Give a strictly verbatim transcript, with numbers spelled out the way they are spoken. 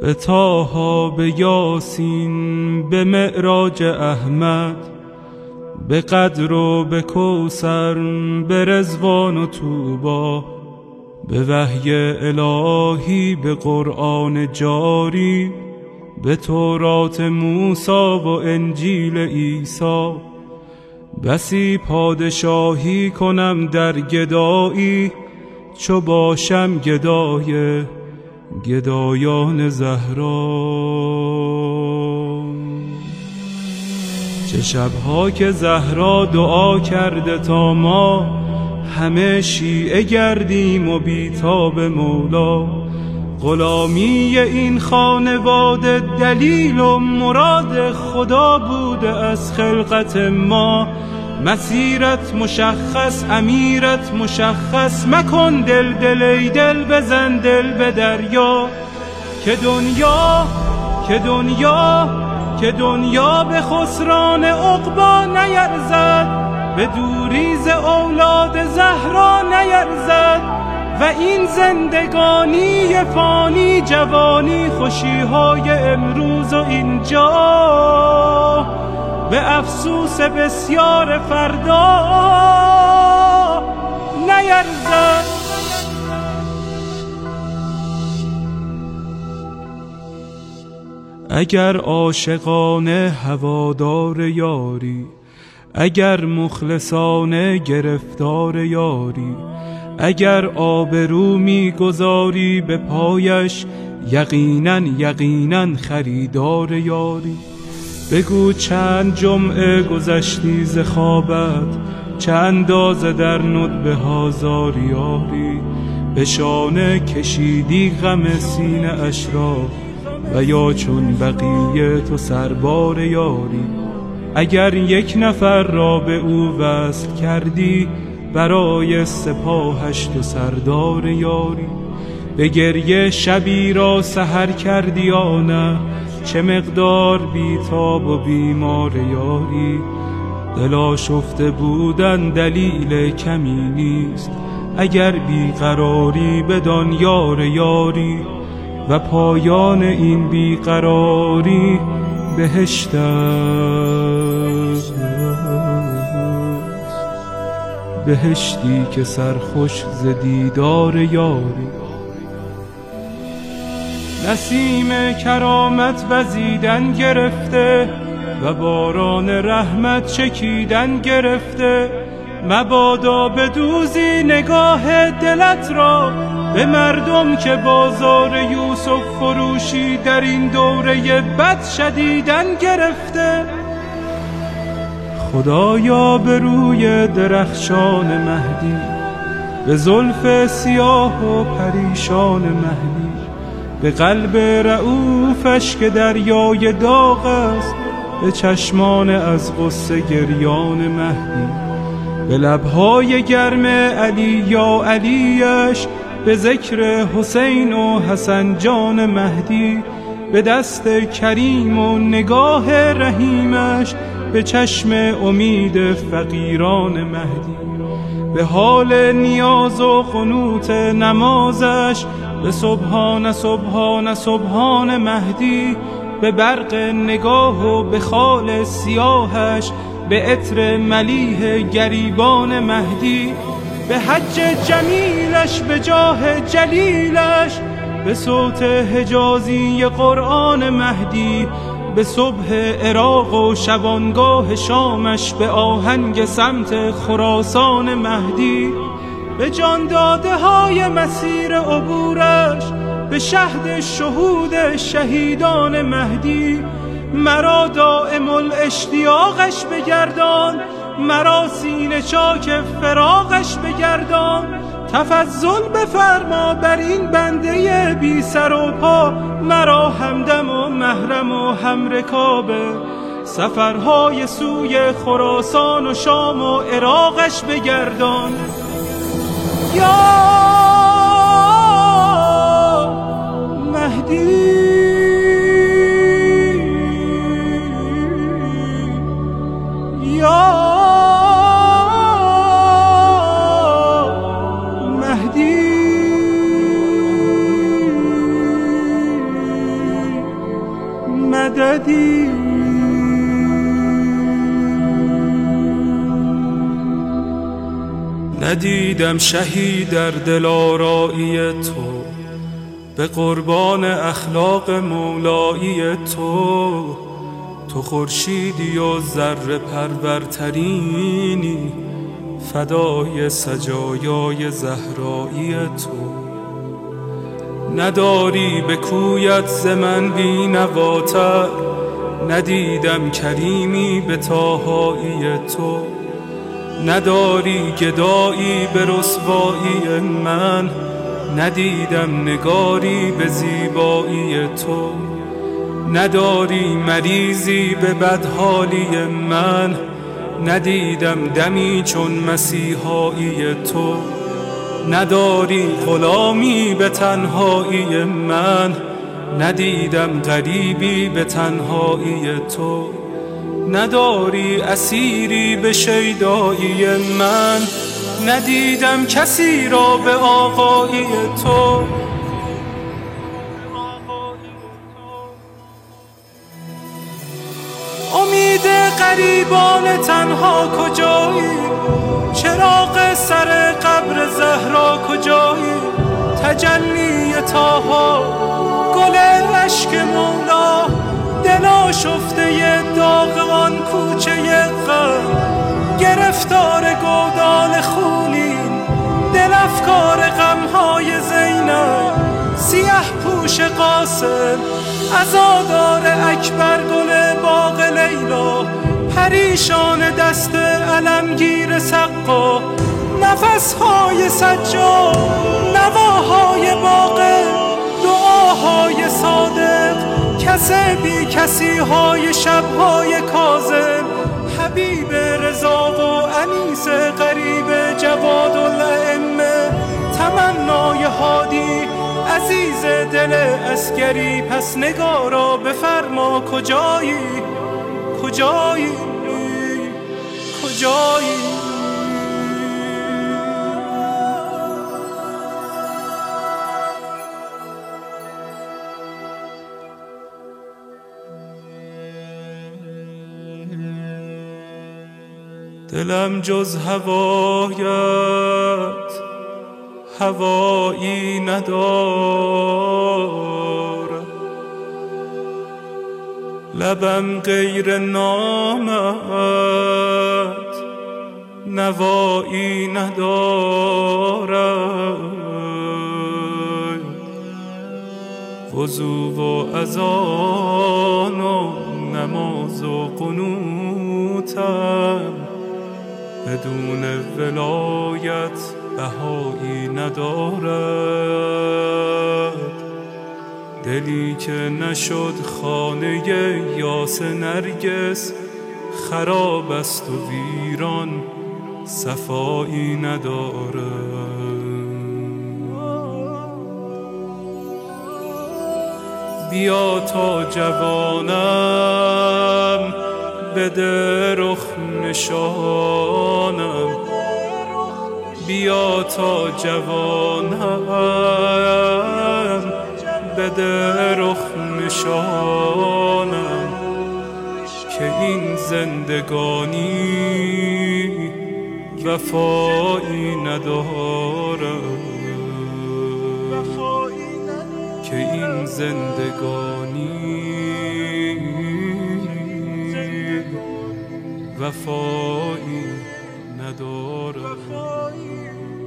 به طه، به یاسین، به معراج احمد، به قدر و به کوثر، به رضوان و طوبی، به وحی الهی، به قرآن جاری، به تورات موسی و انجیل عیسی. بسی پادشاهی کنم در گدایی، چو باشم گدای گدایان زهرا. چه شبها که زهرا دعا کرده تا ما همه شیعه گردیم و بیتاب مولا. غلامی این خانواده دلیل و مراد خدا بوده از خلقت ما. مسیرت مشخص، امیرت مشخص، مکن دل دل ای دل، بزن دل به دریا. که دنیا که دنیا که دنیا به خسران عقبا نیرزد، به دوری ز اولاد زهرا نیرزد. و این زندگانی فانی، جوانی خوشیهای امروز و اینجا، به افسوس بسیار فردا نیرزد. اگر عاشقانه هوادار یاری، اگر مخلصانه گرفتار یاری، اگر آبرو می گذاری به پایش، یقینا یقینا خریدار یاری. بگو چند جمعه گذشتی ز خوابت، چه اندازه در ندبه ها زاری یاری. به شانه کشیدی غم سینه اش را، و یا چون بقیه تو سربار یاری. اگر یک نفر را به او وصل کردی، برای سپاهش تو سردار یاری. به گریه شبی را سحر کردی یا نه، چه مقدار بیتاب و بیمار یاری. دل آشفته بودن دلیل کمی نیست، اگر بیقراری بدان یار یاری. و پایان این بیقراری بهشت است، بهشتی که سرخوش ز دیدار یاری. نسیم کرامت وزیدن گرفته، و باران رحمت چکیدن گرفته. مبادا بدوزی نگاه دلت را به مردم که بازار یوسف فروشی در این دوره بد شدیدن گرفته. خدایا به روی درخشان مهدی، به زلف سیاه و پریشان مهدی، به قلب رعوفش که دریای داغ است، به چشمان از غصه گریان مهدی، به لبهای گرم علی یا علیش، به ذکر حسین و حسن جان مهدی، به دست کریم و نگاه رحیمش، به چشم امید فقیران مهدی، به حال نیاز و قنوت نمازش، به سبحان سبحان سبحان مهدی، به برق نگاه و به خال سیاهش، به عطر ملیح گریبان مهدی، به حج جمیلش، به جاه جلیلش، به صوت حجازی قرآن مهدی، به صبح عراق و شبانگاه شامش، به آهنگ سمت خراسان مهدی، به جان داده های مسیر عبورش، به شهد شهود شهیدان مهدی. مرا دائم الاشتیاقش بگردان، مرا سینه چاک فراقش بگردان. تفضل بفرما بر این بنده بی سر و پا، مرا همدم و محرم و همرکابه. سفرهای سوی خراسان و شام و عراقش بگردان. یا مهدی یا مهدی ندیدم شهی در دلارایی تو، به قربان اخلاق مولایی تو. تو خورشیدی و ذره پرورترینی، فدای سجایای زهرایی تو. نداری به کویت ز من بی نواتر، ندیدم کریمی به طاهایی تو. نداری گدایی به رسوایی من، ندیدم نگاری به زیبایی تو. نداری مریضی به بدحالی من، ندیدم دمی چون مسیحایی تو. نداری غلامی به تنهایی من، ندیدم غریبی به تنهایی تو. نداری اسیری به شیدایی من، ندیدم کسی را به آقایی تو. امید غریبان تنها کجایی؟ چراغ سر قبر زهرا کجایی؟ تجلی طاها گل اشک مولا، دل آشفته داغ آن کوچه غم. گرفتار گودال خونین دل افکار غمهای زینب. سیه پوش قاسم عزادار اکبر گل باغ لیلا. پریشان دست علمگیر سقا، نفسهای سجاد نواهای باغ. دعاهای صادق کس بی کسی های شبهای کاظم. حبیب رضا و انیس غریب جواد الائمه. تمنای هادی عزیز دل عسکری. پس نگارا بفرما کجایی؟ کجایی؟ کجایی؟ دلم جز هوایت هوایی ندارد، لبم غیر نامت نوایی ندارد. وضو و اذان و نماز و قنوتم، بدون ولایت بهایی ندارد. دلی که نشد خانه یاس نرگس، خراب است و ویران صفایی ندارد. بیا تا جوانم بده رخ نشانم، بیا تا جوانم بده رخ نشانم. که این زندگانی وفایی ندارد، که این زندگانی وفایی ندارد.